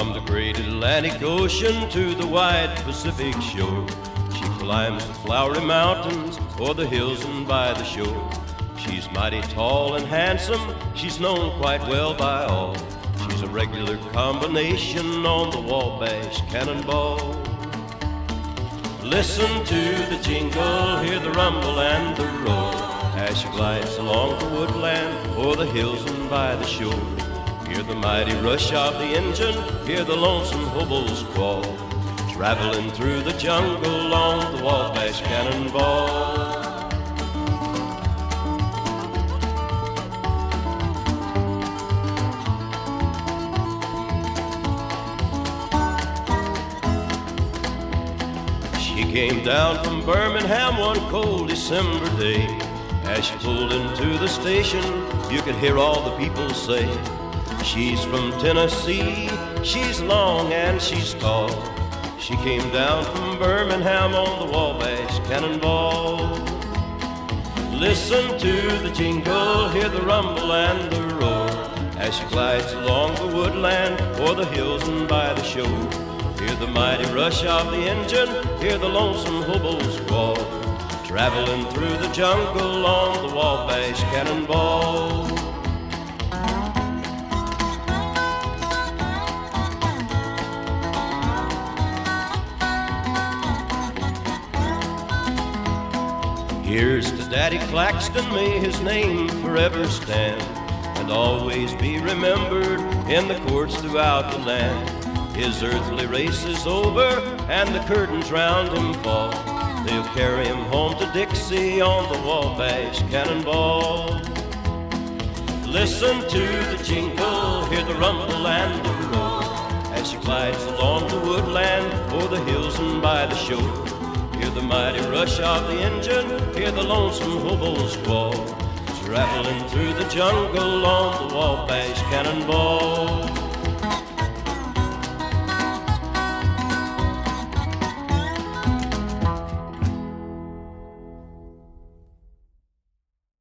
From the great Atlantic Ocean to the wide Pacific shore, she climbs the flowery mountains or the hills and by the shore. She's mighty tall and handsome, she's known quite well by all. She's a regular combination on the Wabash Cannonball. Listen to the jingle, hear the rumble and the roar, as she glides along the woodland or the hills and by the shore. Hear the mighty rush of the engine, hear the lonesome hobo's squall, traveling through the jungle on the Wabash Cannonball. She came down from Birmingham one cold December day. As she pulled into the station, you could hear all the people say, she's from Tennessee, she's long and she's tall. She came down from Birmingham on the Wabash Cannonball. Listen to the jingle, hear the rumble and the roar, as she glides along the woodland or the hills and by the shore. Hear the mighty rush of the engine, hear the lonesome hobo's squall, traveling through the jungle on the Wabash Cannonball. Here's to Daddy Claxton, may his name forever stand, and always be remembered in the courts throughout the land. His earthly race is over, and the curtains round him fall. They'll carry him home to Dixie on the Wabash Cannonball. Listen to the jingle, hear the rumble and the roar, as she glides along the woodland or the hills and by the shore. Hear the mighty rush of the engine, hear the lonesome hobo's squall, traveling through the jungle on the Wabash Cannonball.